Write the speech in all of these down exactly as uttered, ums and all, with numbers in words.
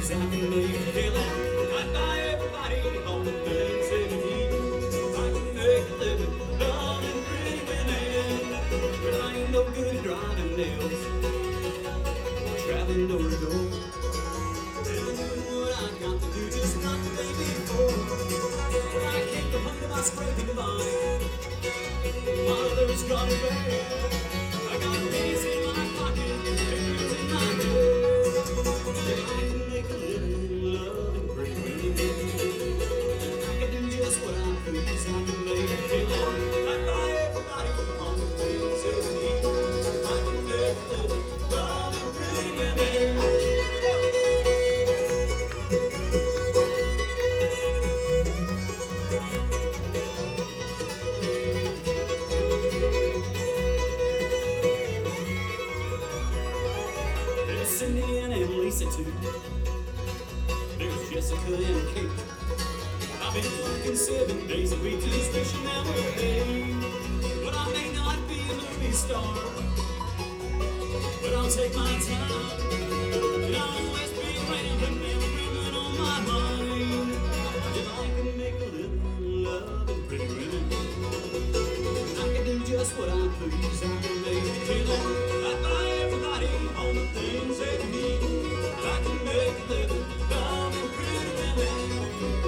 please, I can make a killing. I'd buy everybody all the things they need. I can make a living, loving pretty women. But I ain't no good at driving nails, traveling door to door. And doing what I got to do, just not the day before. But I can't complain about scraping the body while others got it bad. I got pennies in my pocket, fingers in my hair. I can make a living, loving pretty women. I can do just what I please, I can make a killing. I buy everybody on the things they need. I can make a living, loving pretty women. There's Cindy and Lisa too. There's Jessica and Kate. I've been working seven days a week, just wishing that were paid. But I may not be a movie star, but I'll take my time, and I'll always be rambling and rambling on my mind. If I can make a living, loving pretty women, I can do just what I please, I can make a killing. I buy everybody all the things they need. I can make a living, loving pretty women.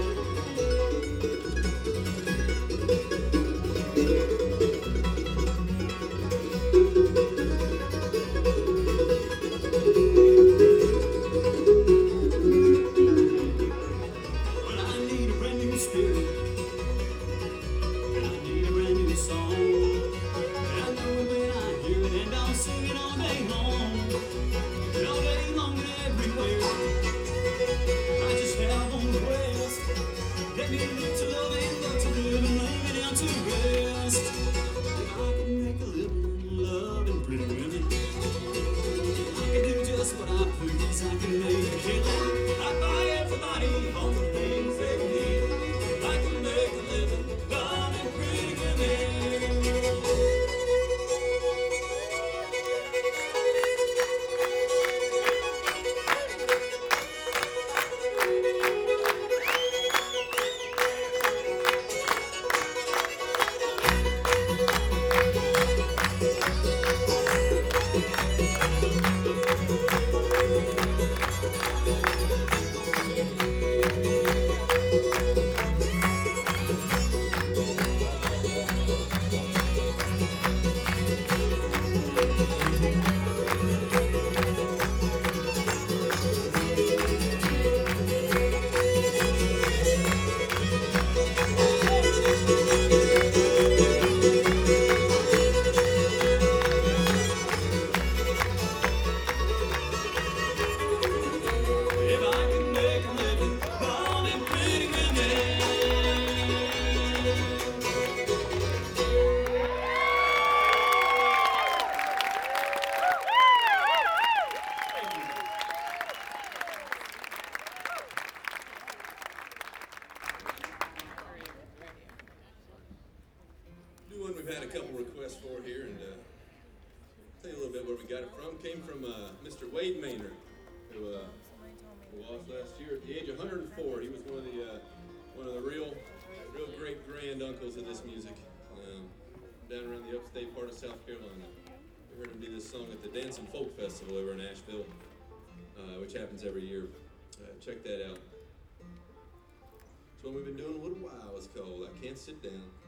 When I need a brand new spirit, and I need a brand new song, and I know it when I hear it, and I'll sing it all day long, and all day long and everywhere. I just have one request: let me live to love and love to live and lay me down to rest. If I can make a living, loving pretty women, I can do just what I please, I can make a killing. I buy everybody all the things they need. I can make a living, loving pretty women. If I can make a living, loving pretty women. New one we've had a couple requests for here, and uh, tell you a little bit where we got it from. Came from uh, Mister Wade Maynard, who, uh, who lost last year at the age of one hundred four. He was one of the uh, one of the real, real great grand uncles of this music, um, down around the upstate part of South Carolina. We heard him do this song at the Dancing Folk Festival over in Asheville, uh, which happens every year. Uh, check that out. It's one we've been doing a little while. It's called "I Can't Sit Down."